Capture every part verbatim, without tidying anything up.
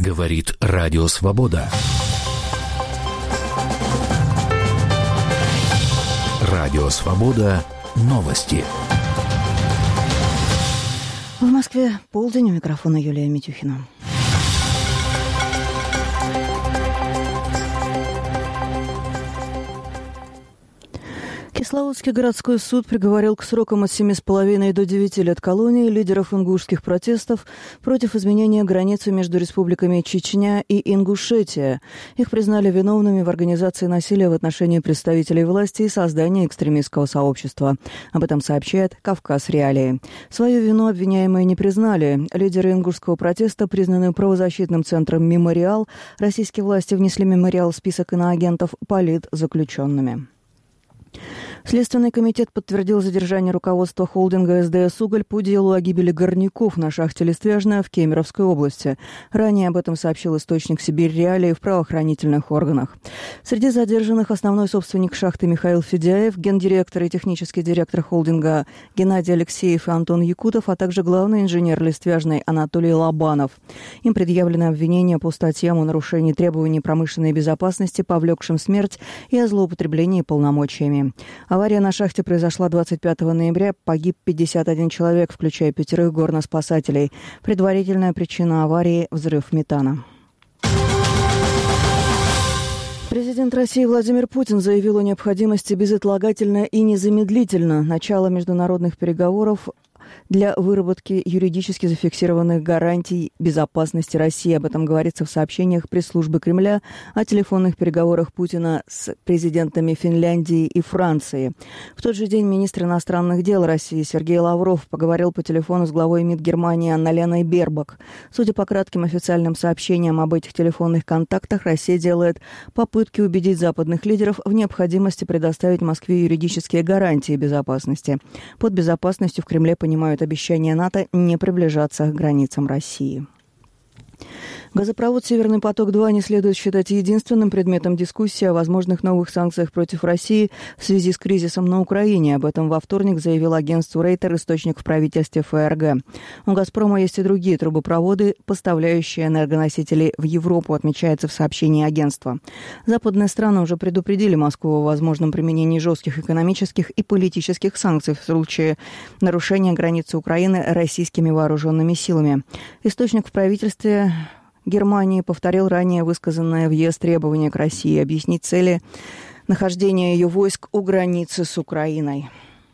Говорит Радио Свобода. Радио Свобода. Новости. В Москве полдень, у микрофона Юлия Митюхина. Кисловодский городской суд приговорил к срокам от семи с половиной до девяти лет колонии лидеров ингушских протестов против изменения границы между республиками Чечня и Ингушетия. Их признали виновными в организации насилия в отношении представителей власти и создании экстремистского сообщества. Об этом сообщает «Кавказ Реалии». Свою вину обвиняемые не признали. Лидеры ингушского протеста признаны правозащитным центром «Мемориал». Российские власти внесли «Мемориал» в список иноагентов политзаключенными. Следственный комитет подтвердил задержание руководства холдинга СДС «Уголь» по делу о гибели горняков на шахте Листвяжная в Кемеровской области. Ранее об этом сообщил источник «Сибирь Реалии» в правоохранительных органах. Среди задержанных основной собственник шахты Михаил Федяев, гендиректор и технический директор холдинга Геннадий Алексеев и Антон Якутов, а также главный инженер Листвяжной Анатолий Лобанов. Им предъявлено обвинение по статьям о нарушении требований промышленной безопасности, повлекшим смерть, и о злоупотреблении полномочиями. Авария на шахте произошла двадцать пятого ноября. Погиб пятьдесят один человек, включая пятерых горноспасателей. Предварительная причина аварии – взрыв метана. Президент России Владимир Путин заявил о необходимости безотлагательно и незамедлительно начала международных переговоров для выработки юридически зафиксированных гарантий безопасности России. Об этом говорится в сообщениях пресс-службы Кремля о телефонных переговорах Путина с президентами Финляндии и Франции. В тот же день министр иностранных дел России Сергей Лавров поговорил по телефону с главой МИД Германии Анналеной Бербок. Судя по кратким официальным сообщениям об этих телефонных контактах, Россия делает попытки убедить западных лидеров в необходимости предоставить Москве юридические гарантии безопасности. Под безопасностью в Кремле понимают обещание НАТО не приближаться к границам России. Газопровод «Северный поток-два» не следует считать единственным предметом дискуссии о возможных новых санкциях против России в связи с кризисом на Украине. Об этом во вторник заявил агентству Рейтер источник в правительстве ФРГ. У «Газпрома» есть и другие трубопроводы, поставляющие энергоносители в Европу, отмечается в сообщении агентства. Западные страны уже предупредили Москву о возможном применении жестких экономических и политических санкций в случае нарушения границы Украины российскими вооруженными силами. Источник в правительстве Германии повторил ранее высказанное в ЕС требование к России объяснить цели нахождения ее войск у границы с Украиной.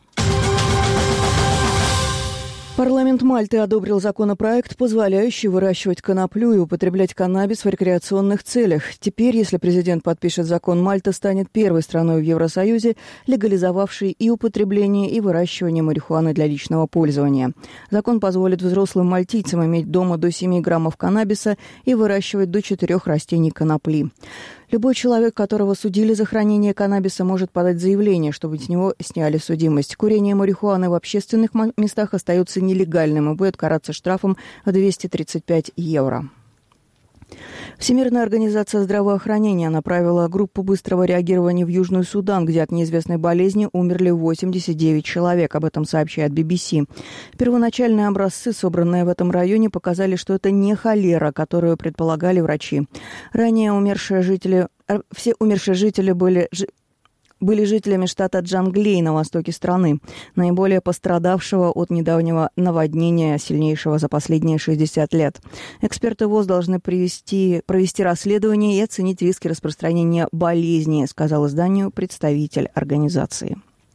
Парламент Мальты одобрил законопроект, позволяющий выращивать коноплю и употреблять каннабис в рекреационных целях. Теперь, если президент подпишет закон, Мальта станет первой страной в Евросоюзе, легализовавшей и употребление, и выращивание марихуаны для личного пользования. Закон позволит взрослым мальтийцам иметь дома до семи граммов каннабиса и выращивать до четырех растений конопли. Любой человек, которого судили за хранение каннабиса, может подать заявление, чтобы с него сняли судимость. Курение марихуаны в общественных местах остается нелегальным и будет караться штрафом в двести тридцать пять евро. Всемирная организация здравоохранения направила группу быстрого реагирования в Южный Судан, где от неизвестной болезни умерли восемьдесят девять человек. Об этом сообщает би би си. Первоначальные образцы, собранные в этом районе, показали, что это не холера, которую предполагали врачи. Ранее умершие жители, все умершие жители были... были жителями штата Джанглей на востоке страны, наиболее пострадавшего от недавнего наводнения, сильнейшего за последние шестьдесят лет. Эксперты ВОЗ должны провести, провести расследование и оценить риски распространения болезни, сказал изданию представитель организации.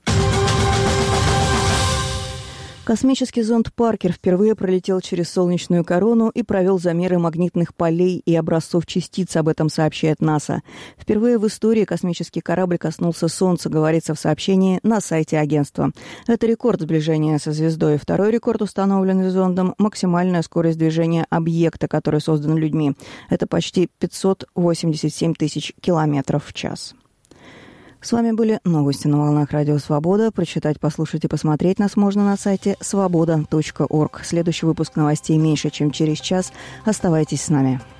Космический зонд «Паркер» впервые пролетел через солнечную корону и провел замеры магнитных полей и образцов частиц. Об этом сообщает НАСА. Впервые в истории космический корабль коснулся Солнца, говорится в сообщении на сайте агентства. Это рекорд сближения со звездой. Второй рекорд, установленный зондом, максимальная скорость движения объекта, который создан людьми. Это почти пятьсот восемьдесят семь тысяч километров в час. С вами были новости на волнах Радио Свобода. Прочитать, послушать и посмотреть нас можно на сайте свобода точка орг. Следующий выпуск новостей меньше, чем через час. Оставайтесь с нами.